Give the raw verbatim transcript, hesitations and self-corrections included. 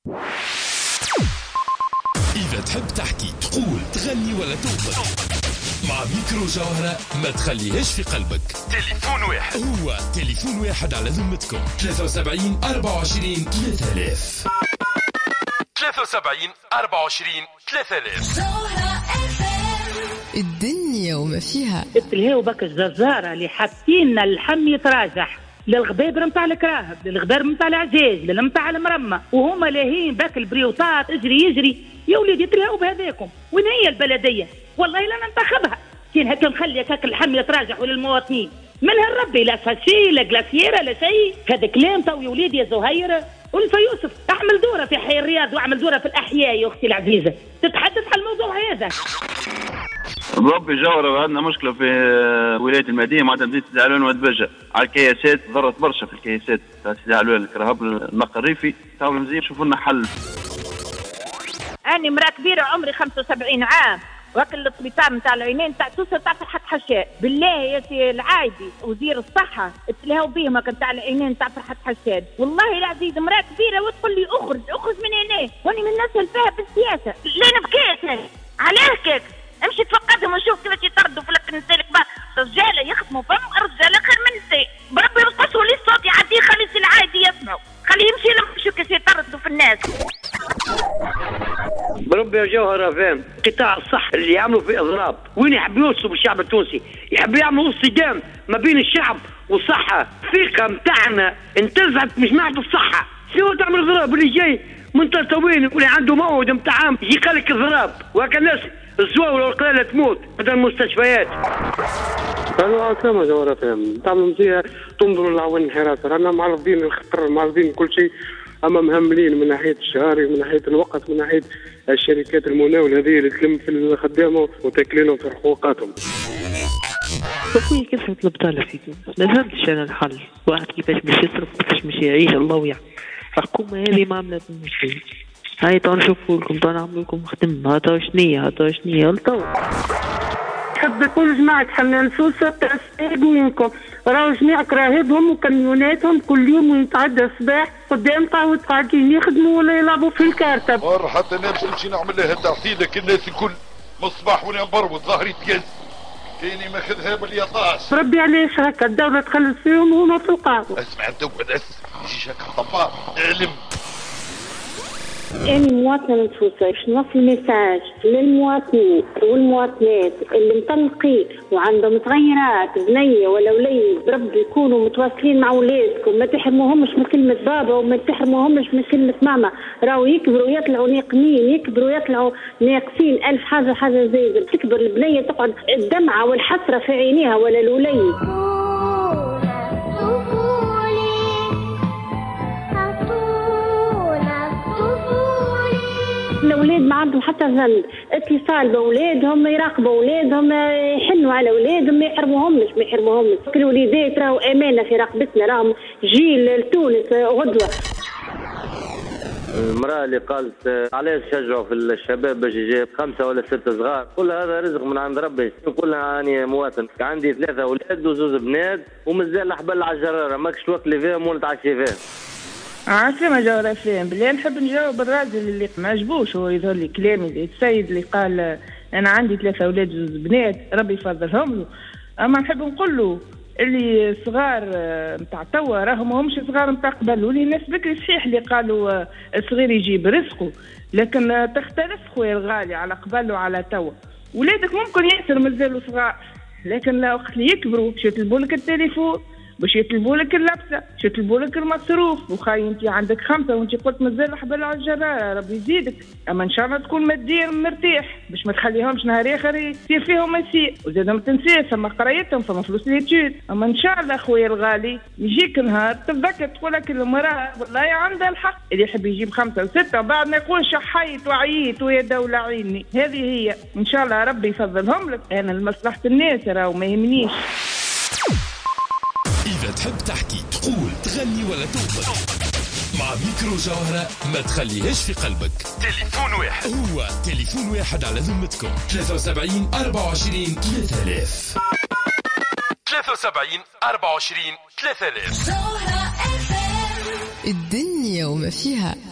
إذا تحب تحكي تقول تغني ولا توقف مع ميكرو جوهرة ما تخليهاش في قلبك. تليفون واحد هو تليفون واحد على ذمتكم. ثلاثة وسبعين أربعة وعشرين ثلاثة آلاف ثلاثة وسبعين أربعة وعشرين ثلاثة آلاف. الدنيا وما فيها. التلهي بك الجزارة اللي حاطين اللحم يتراجح للغبابر متاع الكراهب للغبار متاع العجاج للمتاع المرمى وهما لاهين باك البريوطات اجري يجري. يا وليدي تلهوا بهذاكم. وين هي البلدية؟ والله لا ننتخبها. كين هكا نخلي هكاك اللحم يتراجح للمواطنين. منها الربي لا فاشي لا جلاسييرا لا شيء. هذا كلام تو يا وليدي يا زهيرة. ولفا يوسف اعمل دورة في حي الرياض واعمل دورة في الأحياء يا أختي العزيزة تتحدث عن الموضوع هذا. بربي جوهرة عندنا مشكلة في ولاية المدينة مع مدينة سيدي علوان ودبجة على الكياسات ضرت برشا في الكياسات تاع سيدي علوان الكرهب النقل الريفي تو مزيان شوفوا لنا حل. أنا مرأة كبيرة عمري خمسة وسبعين عام وكل السبيطار نتاع العينين تاع توصل تاع فرحة حشاء. بالله يا سي العايدي وزير الصحة تلهوا بيهم تاع العينين تاع فرحة حشاء. والله العزيز مرأة كبيرة وتقول لي اخرج اخرج من هنا واني من الناس الفاهة بالسياسة. لا نبكيت علاه كيك امشي تفقدهم وشوف كيفاش يطردوا في الكنيسة الكبار. رجالة يخدموا فم رجالة خير من النساء. بربي يرقصوا لي الصوت يعدي خلي سي العايدي يسمعوا خليه يمشي لهم يشوف كيف يطردوا في الناس. بربي يا جوهرة فاهم قطاع الصحة اللي يعملوا في إضراب وين يحب يوصلوا بالشعب التونسي يحب يعملوا صدام ما بين الشعب والصحة. الثقة متاعنا انتزعت مش معد الصحة. شو تعمل إضراب اللي جاي من تطوين واللي عنده موعد متاع عام يجي لك إضراب وهكا الناس الزواول والقلالة تموت بدل المستشفيات. أنا أسامة جوهرة فاهم تعمل مزية تنظر للعوان الحراسة رانا معرضين الخطر معرضين كل شيء أما مهملين من ناحية الشهاري من ناحية الوقت من ناحية الشركات المناولة هذه اللي تلم في الخدامة وتاكلينهم في حقوقاتهم. أخوي كيف طلبت على فيكم ما فهمتش أنا الحل. واحد كيفاش باش يصرف كيفاش باش يعيش الله يعلم. الحكومة هذه ما عملت شيء. هاي تو نشوفوا لكم تو نعمل لكم خدمة هاتوا شنية هاتوا شنية التو. حب كل جماعة حمام سوسة تأسيب وينكم راهو جميع كراهبهم وكميوناتهم كل يوم يتعدى الصباح قدام طاوة قاعدين يخدموا ولا يلعبوا في الكارتة. مر حتى نمشي نمشي نعمل لها تعطيلك الناس الكل من الصباح وانا نبرود ظهري تقز كيني ماخذها باليطاس. ربي علاش هكا الدولة تخلص فيهم وهما في القاعدة. اسمع تو بس يجيش هكا طباخ اعلم. أنا مواطنة نفوسة باش نوصل ميساج للمواطنين والمواطنات اللي مطلقين وعندهم تغيرات بنية ولا وليد بربي يكونوا متواصلين مع ولادكم ما تحرموهمش من كلمة بابا وما تحرموهمش من كلمة ماما. راهو يكبروا يطلعوا ناقمين يكبروا يطلعوا ناقصين ألف حاجة حاجة زايدة. تكبر البنية تقعد الدمعة والحسرة في عينيها ولا الوليد. الأولاد ما عندهم حتى ذنب اتصال بأولادهم يراقبوا أولادهم يحنوا على أولادهم ما يحرموهمش ما يحرموهمش. الوليدات راهو أمانة في رقبتنا راهم جيل تونس غدوة. المرأة اللي قالت علاش شجعوا في الشباب باش يجيب خمسة ولا ستة صغار كل هذا رزق من عند ربي. كلها أنا مواطن عندي ثلاثة أولاد وزوز بنات ومازال حبل على الجرارة ماكش وقت اللي فيهم ونتعشى فيهم. عسلامة جوهرة فين بالله نحب نجاوب الراجل اللي ما عجبوش هو يظهر لي كلامي السيد اللي قال أنا عندي ثلاثة أولاد وزوز بنات ربي يفضلهم له. أما نحب نقول له اللي صغار متاع توا راهم همش صغار متاع قبل واللي الناس بكري صحيح اللي قالوا الصغير يجيب رزقه لكن تختلف خويا الغالي على قبل وعلى توا. ولادك ممكن ياسر مازالوا صغار لكن لا وقت اللي يكبروا باش يطلبوا لك التليفون باش يطلبوا لك اللبسه باش يطلبوا لك المصروف. وخاي انت عندك خمسه وانت قلت مازال حبل على الجراره ربي يزيدك. اما ان شاء الله تكون ماديا مرتاح باش ما تخليهمش نهار اخر يصير فيهم مسيء. وزاد ما تنساش فما قرايتهم فما فلوس ليتود. اما ان شاء الله خويا الغالي يجيك نهار تتذكر تقول لك المراه والله عندها الحق اللي يحب يجيب خمسه وسته وبعد ما يقولش حيت وعييت ويا دوله عيني. هذه هي ان شاء الله ربي يفضلهم لك. انا لمصلحه الناس راهو ما يهمنيش. إذا تحب تحكي تقول تغني ولا توقف مع ميكرو جوهرة ما تخليهاش في قلبك. تليفون واحد هو تليفون واحد على ذمتكم. ثلاثة وسبعين أربعة وعشرين ثلاثة آلاف ثلاثة وسبعين أربعة وعشرين ثلاثة آلاف. الدنيا وما فيها.